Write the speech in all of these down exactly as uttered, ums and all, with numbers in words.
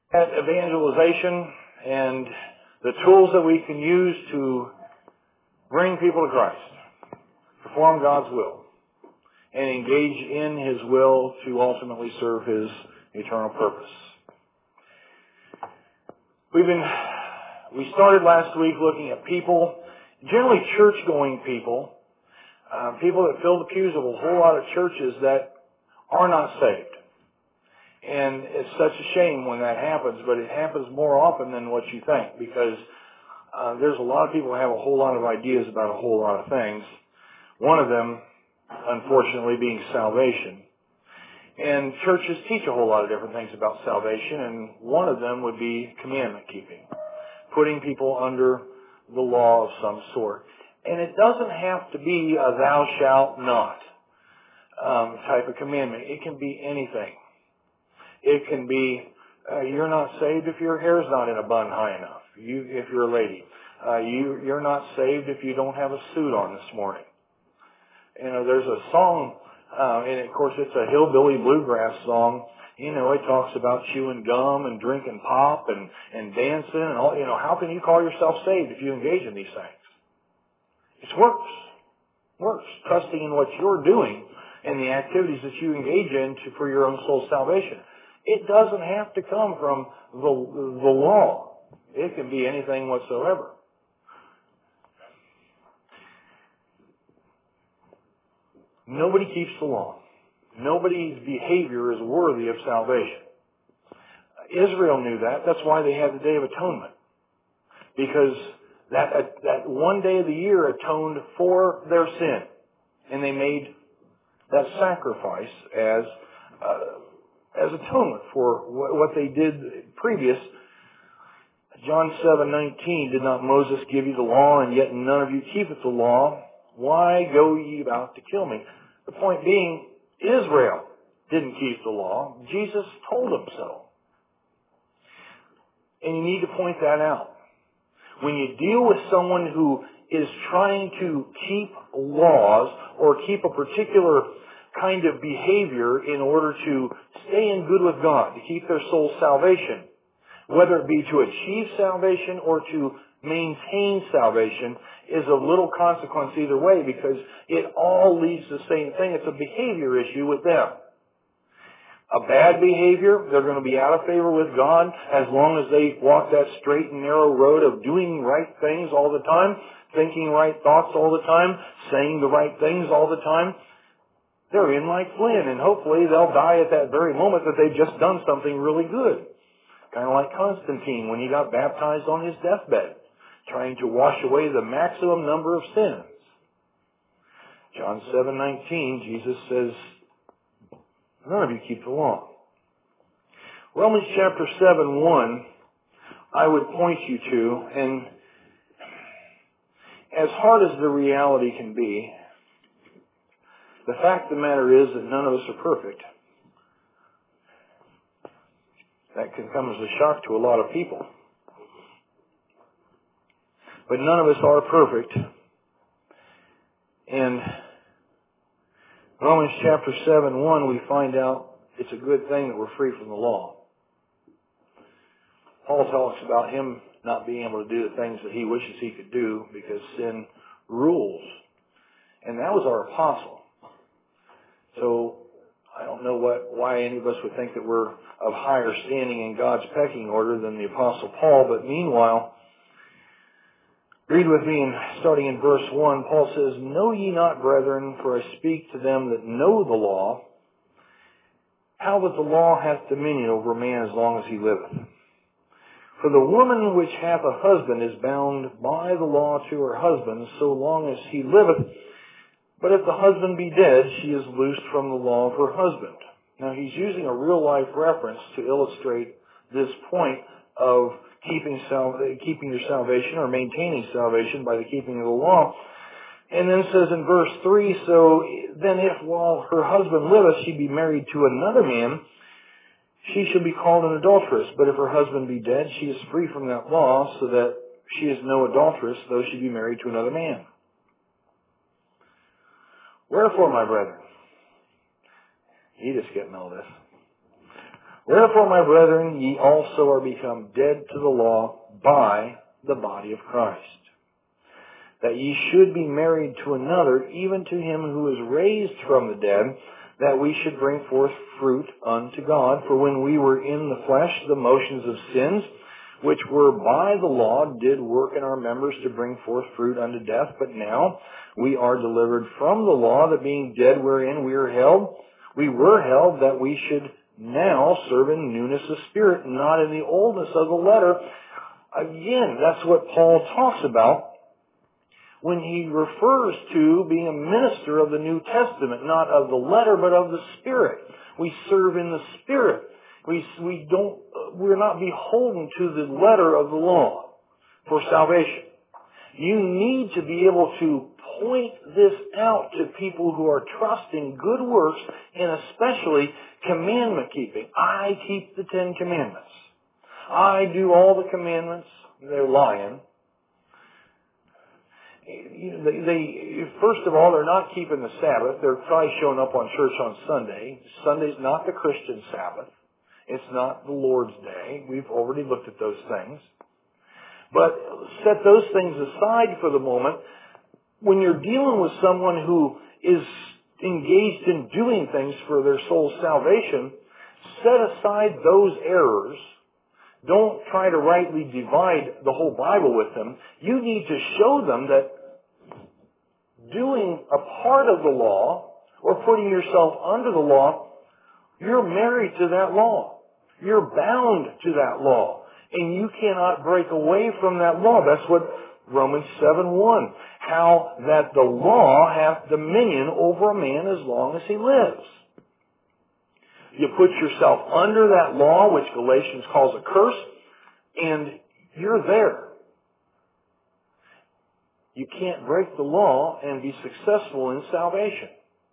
at evangelization and the tools that we can use to bring people to Christ, perform God's will, and engage in His will to ultimately serve His eternal purpose. We've been, we started last week looking at people, generally church-going people, uh, people that fill the pews of a whole lot of churches that are not saved. And it's such a shame when that happens, but it happens more often than what you think, because uh, there's a lot of people who have a whole lot of ideas about a whole lot of things. One of them, unfortunately, being salvation. And churches teach a whole lot of different things about salvation, and one of them would be commandment keeping, putting people under the law of some sort. And it doesn't have to be a thou shalt not um, type of commandment. It can be anything. It can be, uh, you're not saved if your hair's not in a bun high enough. You, if you're a lady, uh, you, you're not saved if you don't have a suit on this morning. You know, there's a song, uh, and of course it's a hillbilly bluegrass song. You know, it talks about chewing gum and drinking pop and, and dancing and all. You know, how can you call yourself saved if you engage in these things? It's works. Works. Trusting in what you're doing and the activities that you engage in to, for your own soul's salvation. It doesn't have to come from the, the law. It can be anything whatsoever. Nobody keeps the law. Nobody's behavior is worthy of salvation. Israel knew that. That's why they had the Day of Atonement. Because that, that one day of the year atoned for their sin. And they made that sacrifice as uh, as atonement for what they did previous. John seven nineteen, did not Moses give you the law, and yet none of you keepeth the law? Why go ye about to kill me? The point being, Israel didn't keep the law. Jesus told them so. And you need to point that out. When you deal with someone who is trying to keep laws or keep a particular kind of behavior in order to stay in good with God, to keep their soul's salvation, whether it be to achieve salvation or to maintain salvation, is of little consequence either way, because it all leads to the same thing. It's a behavior issue with them. A bad behavior, they're going to be out of favor with God as long as they walk that straight and narrow road of doing right things all the time, thinking right thoughts all the time, saying the right things all the time. They're in like Flynn, and hopefully they'll die at that very moment that they've just done something really good. Kind of like Constantine when he got baptized on his deathbed, trying to wash away the maximum number of sins. John seven nineteen, Jesus says, none of you keep the law. Romans chapter seven one, I would point you to, and as hard as the reality can be, the fact of the matter is that none of us are perfect. That can come as a shock to a lot of people. But none of us are perfect. And Romans chapter seven one, we find out it's a good thing that we're free from the law. Paul talks about him not being able to do the things that he wishes he could do because sin rules. And that was our apostle. So I don't know what why any of us would think that we're of higher standing in God's pecking order than the Apostle Paul. But meanwhile, read with me, in, starting in verse one, Paul says, know ye not, brethren, for I speak to them that know the law, how that the law hath dominion over a man as long as he liveth. For the woman which hath a husband is bound by the law to her husband so long as he liveth. But if the husband be dead, she is loosed from the law of her husband. Now he's using a real-life reference to illustrate this point of keeping sal- keeping your salvation or maintaining salvation by the keeping of the law. And then it says in verse three, so then if while her husband liveth she be married to another man, she shall be called an adulteress. But if her husband be dead, she is free from that law, so that she is no adulteress, though she be married to another man. Wherefore, my brethren, you just getting all this. Wherefore, my brethren, ye also are become dead to the law by the body of Christ, that ye should be married to another, even to him who is raised from the dead, that we should bring forth fruit unto God. For when we were in the flesh, the motions of sins, which were by the law, did work in our members to bring forth fruit unto death. But now we are delivered from the law, that being dead wherein we are held, we were held, that we should now serve in newness of spirit, not in the oldness of the letter. Again, that's what Paul talks about when he refers to being a minister of the New Testament, not of the letter, but of the Spirit. We serve in the Spirit. We, we don't, we're not beholden to the letter of the law for salvation. You need to be able to point this out to people who are trusting good works, and especially commandment keeping. I keep the Ten Commandments. I do all the commandments. They're lying. You know, they, they, first of all, they're not keeping the Sabbath. They're probably showing up on church on Sunday. Sunday's not the Christian Sabbath. It's not the Lord's Day. We've already looked at those things. But set those things aside for the moment. When you're dealing with someone who is engaged in doing things for their soul's salvation, set aside those errors. Don't try to rightly divide the whole Bible with them. You need to show them that doing a part of the law or putting yourself under the law, you're married to that law. You're bound to that law. And you cannot break away from that law. That's what Romans seven one. How that the law hath dominion over a man as long as he lives. You put yourself under that law, which Galatians calls a curse, and you're there. You can't break the law and be successful in salvation.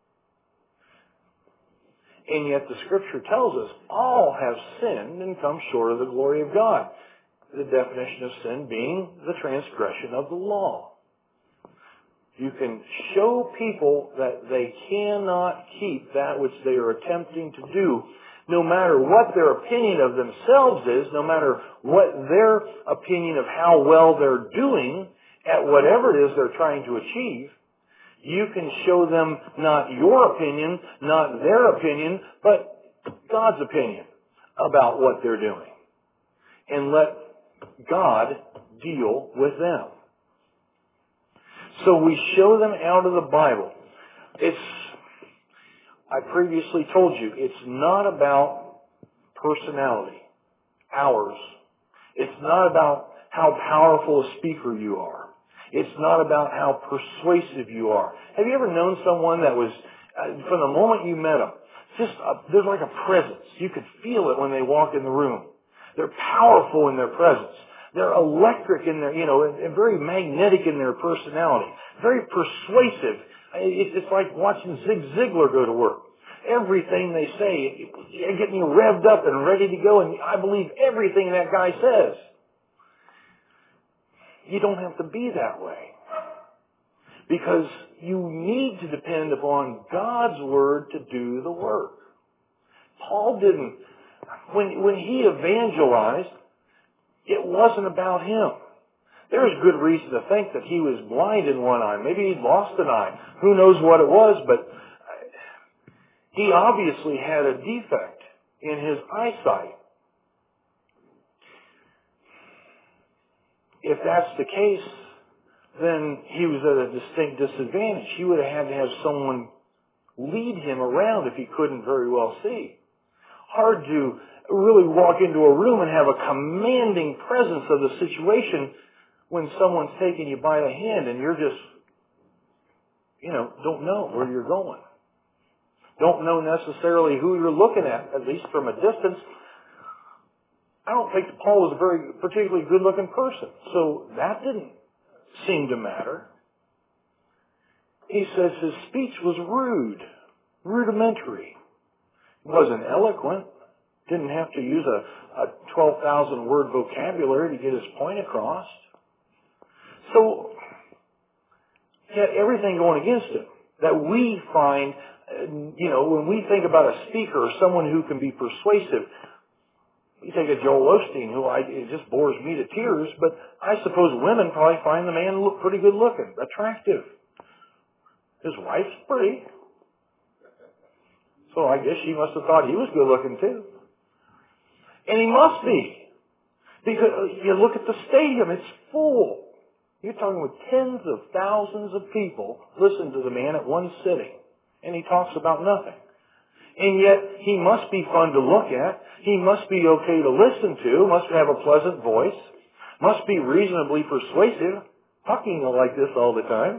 And yet the Scripture tells us all have sinned and come short of the glory of God. The definition of sin being the transgression of the law. You can show people that they cannot keep that which they are attempting to do, no matter what their opinion of themselves is, no matter what their opinion of how well they're doing at whatever it is they're trying to achieve. You can show them not your opinion, not their opinion, but God's opinion about what they're doing. And let God deal with them. So we show them out of the Bible. It's, I previously told you, it's not about personality, ours. It's not about how powerful a speaker you are. It's not about how persuasive you are. Have you ever known someone that was, uh, from the moment you met them, just a, there's like a presence. You could feel it when they walk in the room. They're powerful in their presence. They're electric in their, you know, and, and very magnetic in their personality. Very persuasive. It, it's like watching Zig Ziglar go to work. Everything they say, it get me revved up and ready to go, and I believe everything that guy says. You don't have to be that way. Because you need to depend upon God's Word to do the work. Paul didn't, when, when he evangelized, it wasn't about him. There's good reason to think that he was blind in one eye. Maybe he'd lost an eye. Who knows what it was, but he obviously had a defect in his eyesight. If that's the case, then he was at a distinct disadvantage. He would have had to have someone lead him around if he couldn't very well see. Hard to really walk into a room and have a commanding presence of the situation when someone's taking you by the hand and you're just, you know, don't know where you're going. Don't know necessarily who you're looking at, at least from a distance. I don't think Paul was a very particularly good-looking person, so that didn't seem to matter. He says his speech was rude, rudimentary. He wasn't eloquent. Didn't have to use a, a twelve thousand word vocabulary to get his point across. So he had everything going against him that we find, you know, when we think about a speaker or someone who can be persuasive, You take a Joel Osteen, who I, it just bores me to tears, but I suppose women probably find the man look pretty good looking, attractive. His wife's pretty. So I guess she must have thought he was good looking too. And he must be. Because you look at the stadium, it's full. You're talking with tens of thousands of people listen to the man at one sitting. And he talks about nothing. And yet, he must be fun to look at. He must be okay to listen to. Must have a pleasant voice. Must be reasonably persuasive. Talking like this all the time.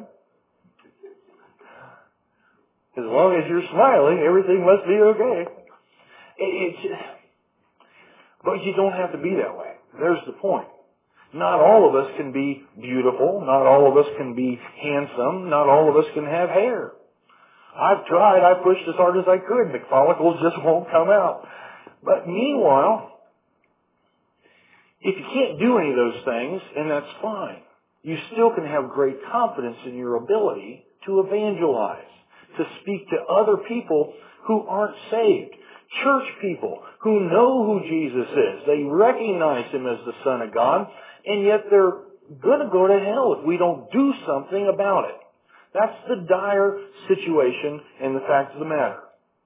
As long as you're smiling, everything must be okay. It's, but you don't have to be that way. There's the point. Not all of us can be beautiful. Not all of us can be handsome. Not all of us can have hair. I've tried. I pushed as hard as I could. The follicles just won't come out. But meanwhile, if you can't do any of those things, and that's fine, you still can have great confidence in your ability to evangelize, to speak to other people who aren't saved. Church people who know who Jesus is. They recognize Him as the Son of God, and yet they're going to go to hell if we don't do something about it. That's the dire situation and the fact of the matter.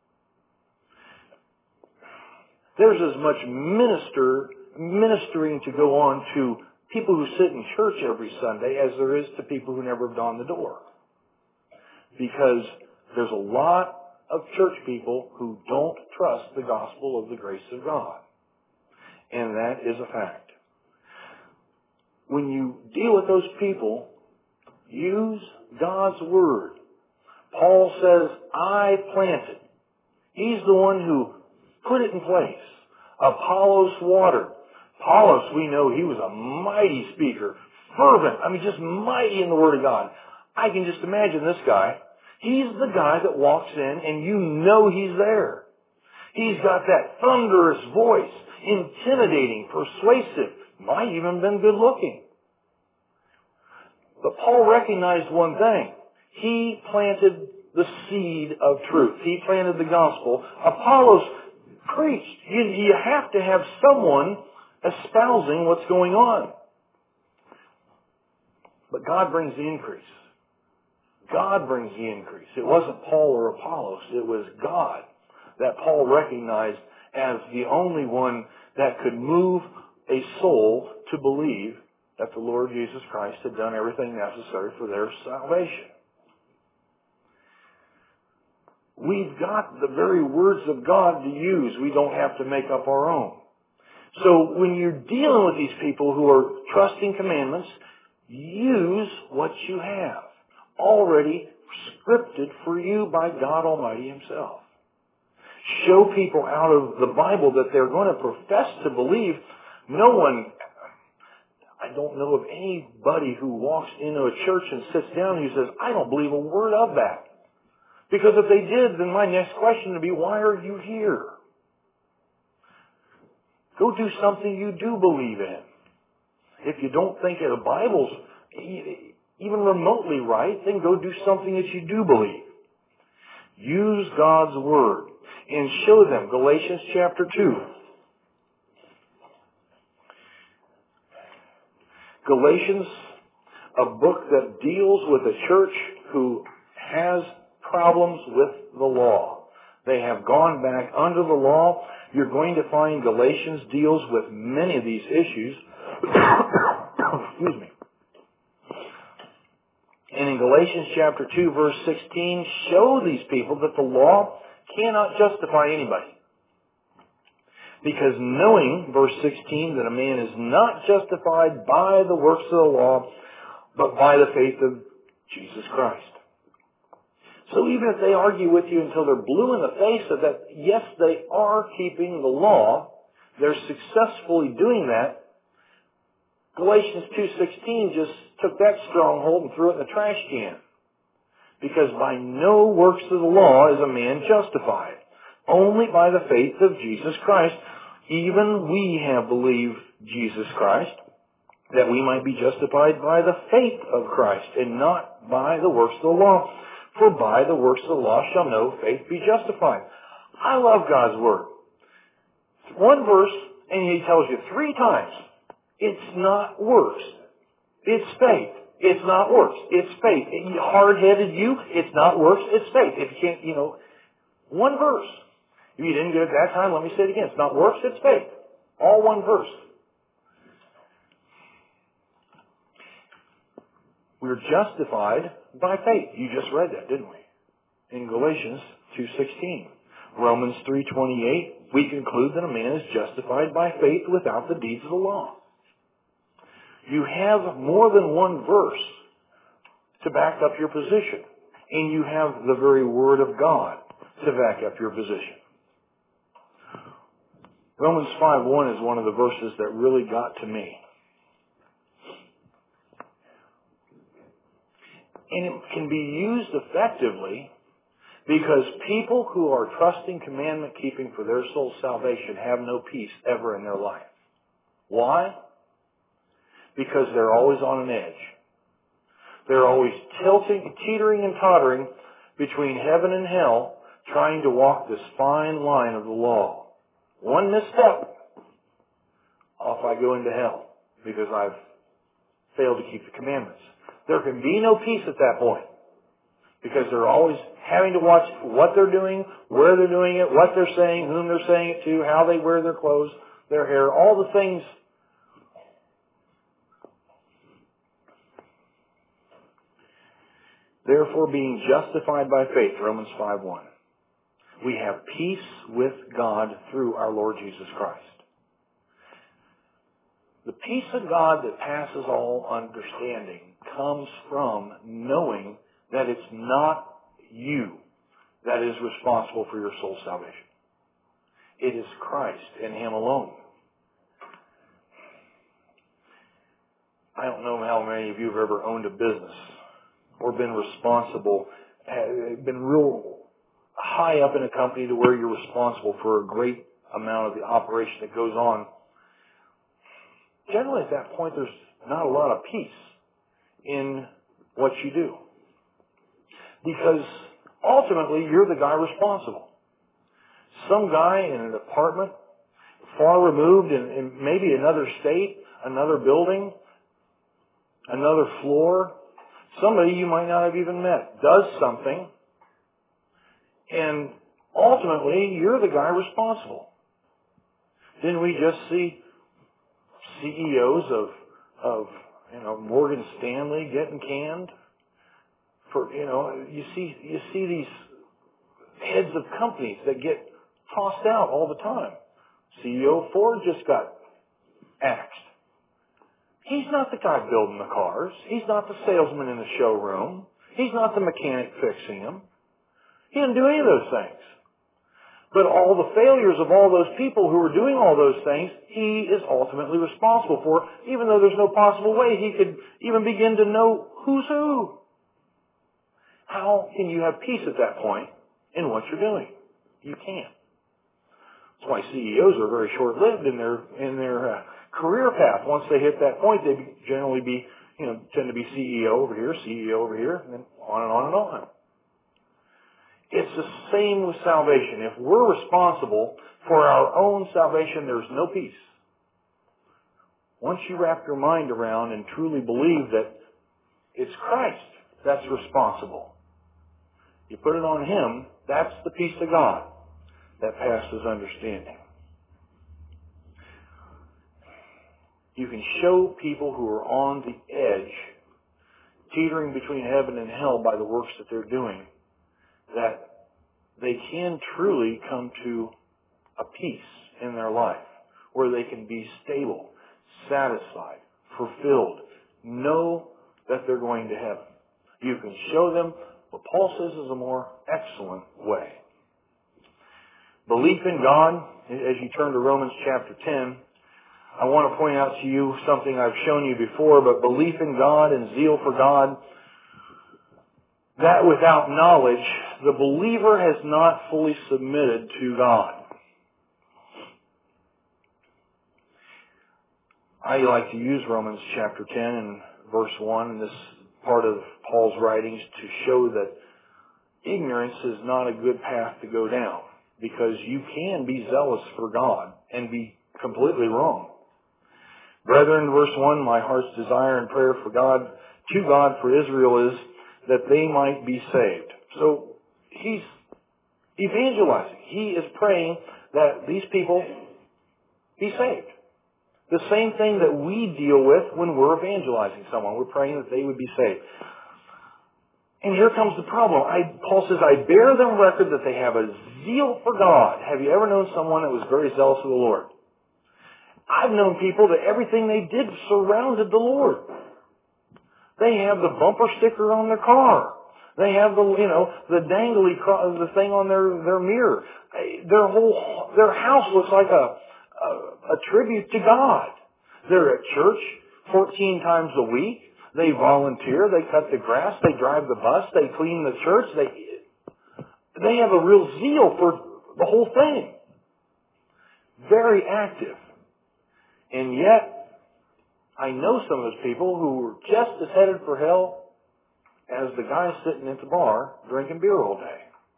There's as much minister, ministering to go on to people who sit in church every Sunday as there is to people who never have gone the door. Because there's a lot of church people who don't trust the gospel of the grace of God. And that is a fact. When you deal with those people, use God's Word. Paul says, I planted. He's the one who put it in place. Apollos watered. Apollos, we know he was a mighty speaker. Fervent. I mean, just mighty in the Word of God. I can just imagine this guy. He's the guy that walks in and you know he's there. He's got that thunderous voice, intimidating, persuasive, might even been good looking. But Paul recognized one thing. He planted the seed of truth. He planted the gospel. Apollos preached. You, you have to have someone espousing what's going on. But God brings the increase. God brings the increase. It wasn't Paul or Apollos. It was God that Paul recognized as the only one that could move a soul to believe that the Lord Jesus Christ had done everything necessary for their salvation. We've got the very words of God to use. We don't have to make up our own. So when you're dealing with these people who are trusting commandments, use what you have already scripted for you by God Almighty Himself. Show people out of the Bible that they're going to profess to believe. No one, I don't know of anybody who walks into a church and sits down and says, I don't believe a word of that. Because if they did, then my next question would be, why are you here? Go do something you do believe in. If you don't think the Bible's even remotely right, then go do something that you do believe. Use God's Word and show them. Galatians chapter two. Galatians, a book that deals with a church who has problems with the law. They have gone back under the law. You're going to find Galatians deals with many of these issues. Excuse me. And in Galatians chapter two, verse sixteen, show these people that the law cannot justify anybody. Because knowing, verse sixteen, that a man is not justified by the works of the law, but by the faith of Jesus Christ. So even if they argue with you until they're blue in the face of that, yes, they are keeping the law, they're successfully doing that, Galatians two sixteen just took that stronghold and threw it in the trash can. Because by no works of the law is a man justified. Only by the faith of Jesus Christ. Even we have believed Jesus Christ, that we might be justified by the faith of Christ, and not by the works of the law. For by the works of the law shall no faith be justified. I love God's Word. One verse, And he tells you three times, it's not works. It's faith. It's not works. It's faith. Hard-headed you, it's not works. It's faith. If you can't, you know, one verse. If you didn't get it that time, let me say it again. It's not works. It's faith. All one verse. We're justified by faith. You just read that, didn't we? In Galatians two sixteen. Romans three twenty-eight, we conclude that a man is justified by faith without the deeds of the law. You have more than one verse to back up your position. And you have the very Word of God to back up your position. Romans five one is one of the verses that really got to me. And it can be used effectively because people who are trusting commandment keeping for their soul's salvation have no peace ever in their life. Why? Because they're always on an edge. They're always tilting, teetering and tottering between heaven and hell, trying to walk this fine line of the law. One misstep, off I go into hell because I've failed to keep the commandments. There can be no peace at that point because they're always having to watch what they're doing, where they're doing it, what they're saying, whom they're saying it to, how they wear their clothes, their hair, all the things. Therefore, being justified by faith, Romans five one, we have peace with God through our Lord Jesus Christ. The peace of God that passes all understanding comes from knowing that it's not you that is responsible for your soul's salvation. It is Christ and Him alone. I don't know how many of you have ever owned a business or been responsible, been real high up in a company to where you're responsible for a great amount of the operation that goes on. Generally, at that point, there's not a lot of peace in what you do. Because ultimately, you're the guy responsible. Some guy in an apartment, far removed in, in maybe another state, another building, another floor, somebody you might not have even met, does something, and ultimately, you're the guy responsible. Didn't we just see C E Os of, of, you know, Morgan Stanley getting canned? For, you know, you see, you see these heads of companies that get tossed out all the time. C E O of Ford just got axed. He's not the guy building the cars. He's not the salesman in the showroom. He's not the mechanic fixing them. He didn't do any of those things. But all the failures of all those people who are doing all those things, he is ultimately responsible for, even though there's no possible way he could even begin to know who's who. How can you have peace at that point in what you're doing? You can't. That's why C E Os are very short-lived in their in their uh, career path. Once they hit that point, they generally be, you know, tend to be C E O over here, C E O over here, and then on and on and on. It's the same with salvation. If we're responsible for our own salvation, there's no peace. Once you wrap your mind around and truly believe that it's Christ that's responsible, you put it on Him, that's the peace of God that passes understanding. You can show people who are on the edge, teetering between heaven and hell by the works that they're doing, that they can truly come to a peace in their life where they can be stable, satisfied, fulfilled, know that they're going to heaven. You can show them what Paul says is a more excellent way. Belief in God, as you turn to Romans chapter ten, I want to point out to you something I've shown you before, but belief in God and zeal for God, that without knowledge, the believer has not fully submitted to God. I like to use Romans chapter ten and verse one in this part of Paul's writings to show that ignorance is not a good path to go down, because you can be zealous for God and be completely wrong. Brethren, verse one, my heart's desire and prayer for God, to God for Israel is that they might be saved. So he's evangelizing. He is praying that these people be saved. The same thing that we deal with when we're evangelizing someone. We're praying that they would be saved. And here comes the problem. I, Paul says, I bear them record that they have a zeal for God. Have you ever known someone that was very zealous of the Lord? I've known people that everything they did surrounded the Lord. They have the bumper sticker on their car. They have the, you know, the dangly, cro- the thing on their, their mirror. Their whole, their house looks like a, a, a tribute to God. They're at church fourteen times a week. They volunteer. They cut the grass. They drive the bus. They clean the church. They, they have a real zeal for the whole thing. Very active. And yet, I know some of those people who were just as headed for hell as the guy sitting at the bar drinking beer all day.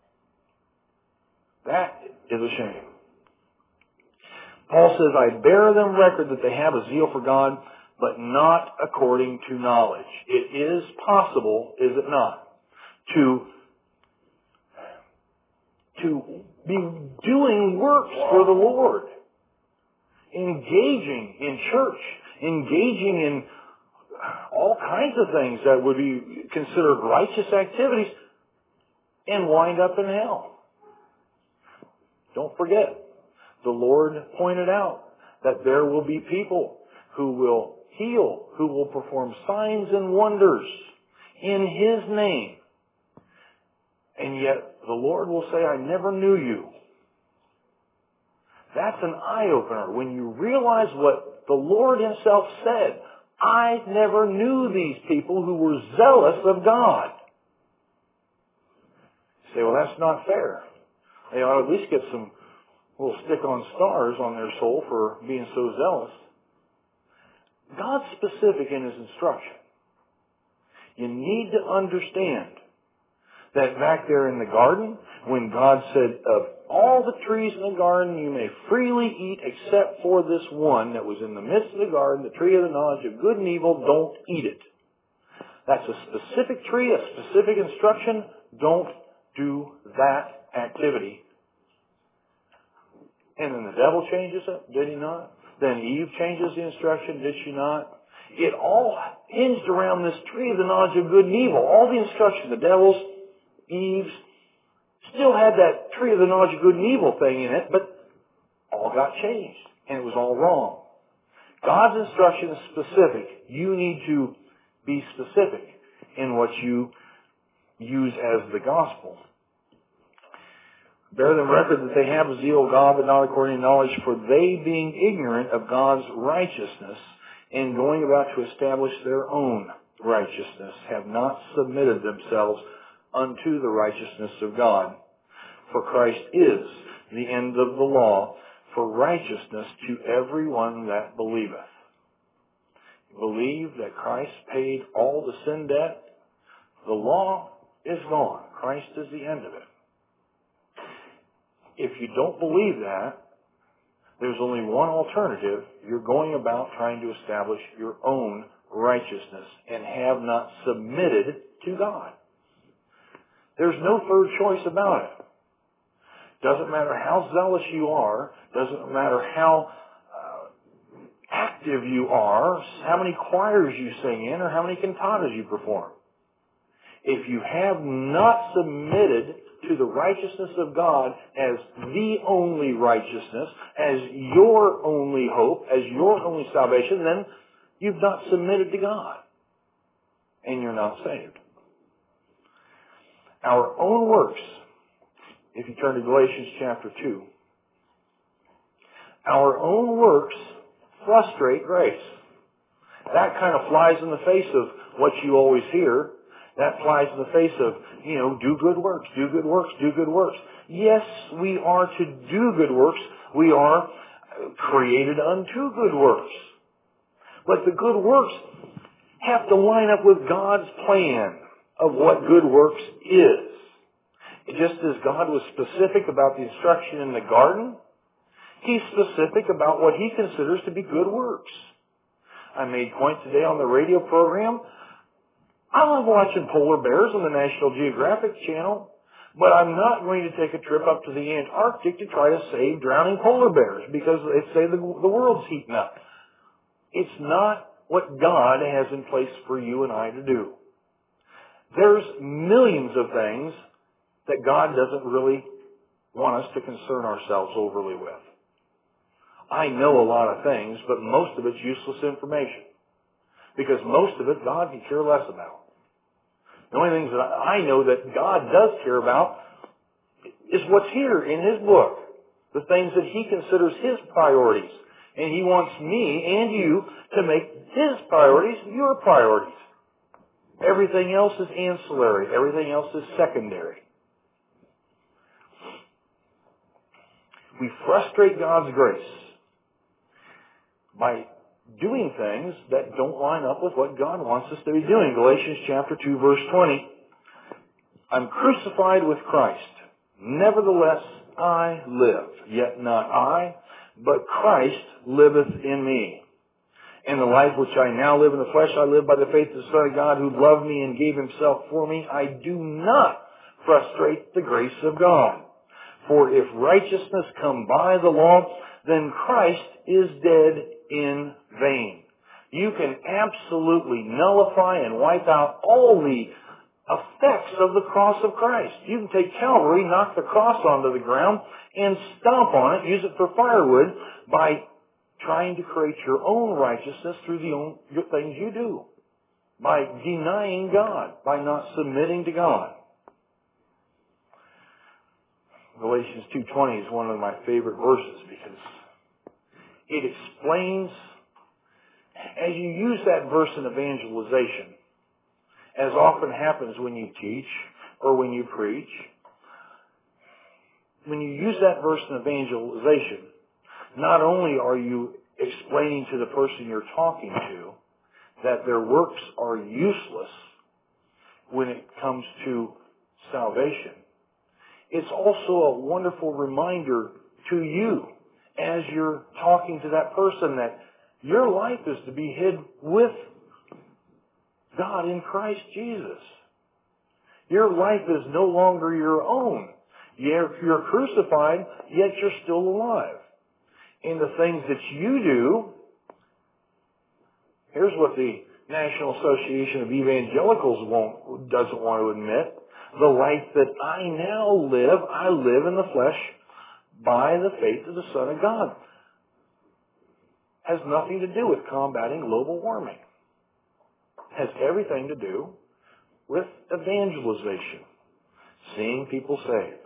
That is a shame. Paul says, I bear them record that they have a zeal for God, but not according to knowledge. It is possible, is it not, to, to be doing works for the Lord, engaging in church, engaging in all kinds of things that would be considered righteous activities, and wind up in hell. Don't forget, the Lord pointed out that there will be people who will heal, who will perform signs and wonders in His name. And yet the Lord will say, I never knew you. That's an eye-opener when you realize what the Lord Himself said. I never knew these people who were zealous of God. You say, well, that's not fair. They ought to at least get some little stick-on stars on their soul for being so zealous. God's specific in His instruction. You need to understand that back there in the garden, when God said, of all the trees in the garden you may freely eat except for this one that was in the midst of the garden, the tree of the knowledge of good and evil, don't eat it. That's a specific tree, a specific instruction. Don't do that activity. And then the devil changes it, did he not? Then Eve changes the instruction, did she not? It all hinged around this tree of the knowledge of good and evil. All the instruction, the devil's, Eve's, still had that tree of the knowledge of good and evil thing in it, but all got changed. And it was all wrong. God's instruction is specific. You need to be specific in what you use as the gospel. Bear them record that they have a zeal of God, but not according to knowledge, for they, being ignorant of God's righteousness, and going about to establish their own righteousness, have not submitted themselves unto the righteousness of God. For Christ is the end of the law for righteousness to everyone that believeth. Believe that Christ paid all the sin debt. The law is gone. Christ is the end of it. If you don't believe that, there's only one alternative. You're going about trying to establish your own righteousness and have not submitted to God. There's no third choice about it. Doesn't matter how zealous you are, doesn't matter how uh, active you are, how many choirs you sing in, or how many cantatas you perform. If you have not submitted to the righteousness of God as the only righteousness, as your only hope, as your only salvation, then you've not submitted to God. And you're not saved. Our own works, if you turn to Galatians chapter two, our own works frustrate grace. That kind of flies in the face of what you always hear. That flies in the face of, you know, do good works, do good works, do good works. Yes, we are to do good works. We are created unto good works. But the good works have to line up with God's plan of what good works is. Just as God was specific about the instruction in the garden, He's specific about what he considers to be good works. I made point today on the radio program. I love watching polar bears on the National Geographic Channel, but I'm not going to take a trip up to the Antarctic to try to save drowning polar bears because they say the, the world's heating up. It's not what God has in place for you and I to do. There's millions of things that God doesn't really want us to concern ourselves overly with. I know a lot of things, but most of it's useless information because most of it God can care less about. The only things that I know that God does care about is what's here in His book, the things that He considers His priorities. And He wants me and you to make His priorities your priorities. Everything else is ancillary. Everything else is secondary. We frustrate God's grace by doing things that don't line up with what God wants us to be doing. Galatians chapter two, verse twenty. I'm crucified with Christ. Nevertheless, I live. Yet not I, but Christ liveth in me. And the life which I now live in the flesh, I live by the faith of the Son of God who loved me and gave Himself for me. I do not frustrate the grace of God. For if righteousness come by the law, then Christ is dead in vain. You can absolutely nullify and wipe out all the effects of the cross of Christ. You can take Calvary, knock the cross onto the ground, and stomp on it, use it for firewood, by trying to create your own righteousness through the own, your things you do. By denying God, by not submitting to God. Galatians two twenty is one of my favorite verses because it explains, as you use that verse in evangelization, as often happens when you teach or when you preach, when you use that verse in evangelization, not only are you explaining to the person you're talking to that their works are useless when it comes to salvation, it's also a wonderful reminder to you as you're talking to that person that your life is to be hid with God in Christ Jesus. Your life is no longer your own. You're, you're crucified, yet you're still alive. And the things that you do, here's what the National Association of Evangelicals won't, doesn't want to admit. The life that I now live, I live in the flesh by the faith of the Son of God. Has nothing to do with combating global warming. Has everything to do with evangelization, seeing people saved.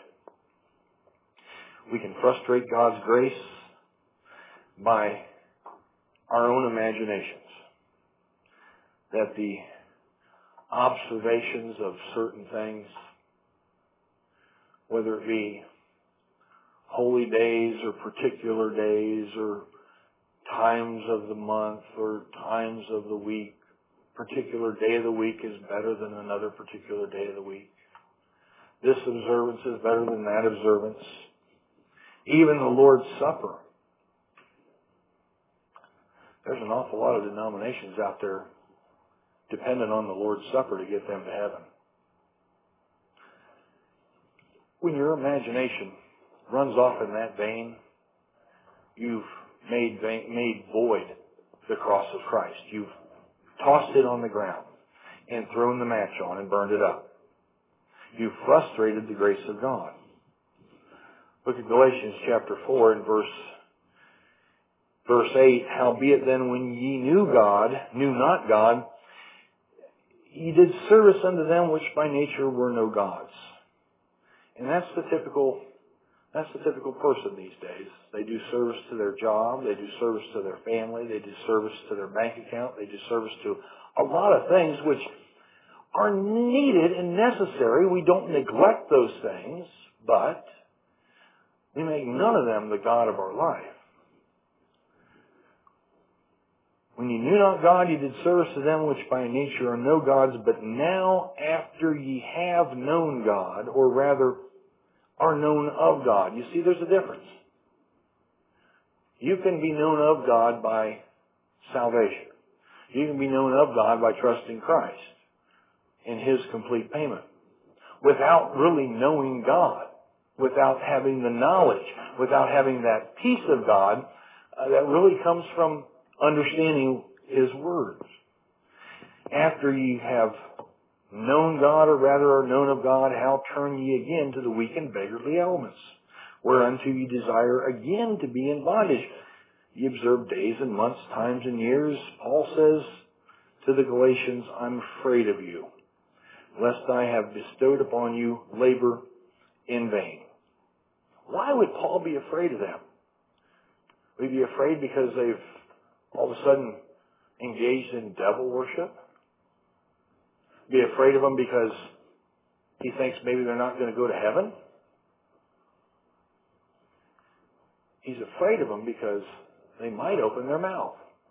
We can frustrate God's grace by our own imaginations. That the observations of certain things, whether it be holy days or particular days or times of the month or times of the week, particular day of the week is better than another particular day of the week. This observance is better than that observance. Even the Lord's Supper. There's an awful lot of denominations out there dependent on the Lord's Supper to get them to heaven. When your imagination runs off in that vein, you've made, made void the cross of Christ. You've tossed it on the ground and thrown the match on and burned it up. You've frustrated the grace of God. Look at Galatians chapter four and verse verse eight. Howbeit then when ye knew God, knew not God, ye did service unto them which by nature were no gods. And that's the typical that's the typical person these days. They do service to their job, they do service to their family, they do service to their bank account, they do service to a lot of things which are needed and necessary. We don't neglect those things, but we make none of them the God of our life. When ye knew not God, ye did service to them which by nature are no gods, but now after ye have known God, or rather are known of God. You see, there's a difference. You can be known of God by salvation. You can be known of God by trusting Christ in His complete payment without really knowing God, without having the knowledge, without having that peace of God uh, that really comes from understanding His words. After ye have known God, or rather are known of God, how turn ye again to the weak and beggarly elements, whereunto ye desire again to be in bondage? Ye observe days and months, times and years. Paul says to the Galatians, I'm afraid of you, lest I have bestowed upon you labor in vain. Why would Paul be afraid of them? Would he be afraid because they've all of a sudden engaged in devil worship? Be afraid of them because he thinks maybe they're not going to go to heaven? He's afraid of them because they might open their mouth.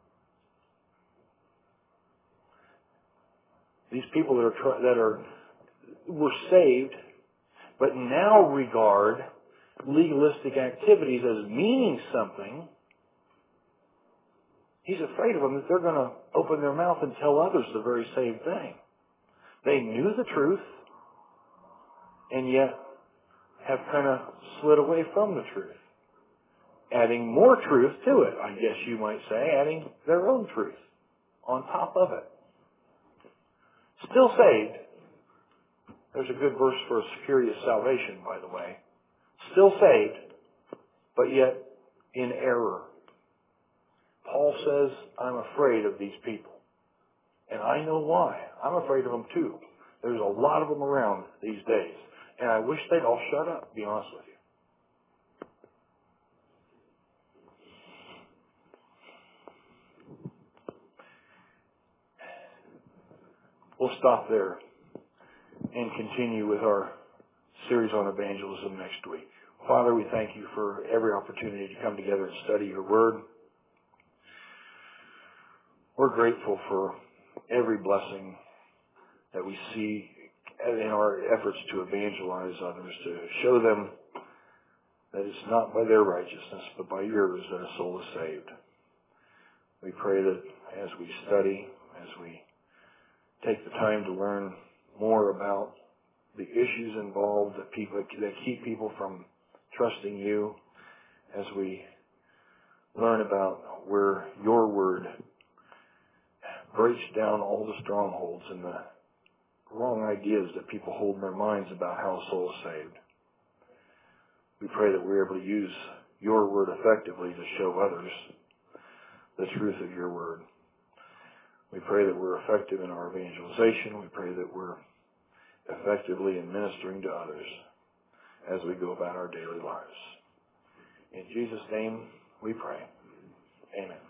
These people that are that are were saved, but now regard legalistic activities as meaning something. He's afraid of them that they're going to open their mouth and tell others the very same thing. They knew the truth, and yet have kind of slid away from the truth, adding more truth to it, I guess you might say, adding their own truth on top of it. Still saved. There's a good verse for a security of salvation, by the way. Still saved, but yet in error. Paul says, I'm afraid of these people. And I know why. I'm afraid of them too. There's a lot of them around these days. And I wish they'd all shut up, to be honest with you. We'll stop there and continue with our series on evangelism next week. Father, we thank you for every opportunity to come together and study your word. We're grateful for every blessing that we see in our efforts to evangelize others, to show them that it's not by their righteousness, but by yours that a soul is saved. We pray that as we study, as we take the time to learn more about the issues involved that people that keep people from trusting you, as we learn about where your word breaks down all the strongholds and the wrong ideas that people hold in their minds about how a soul is saved. We pray that we're able to use your word effectively to show others the truth of your word. We pray that we're effective in our evangelization. We pray that we're effectively in ministering to others as we go about our daily lives. In Jesus' name we pray. Amen.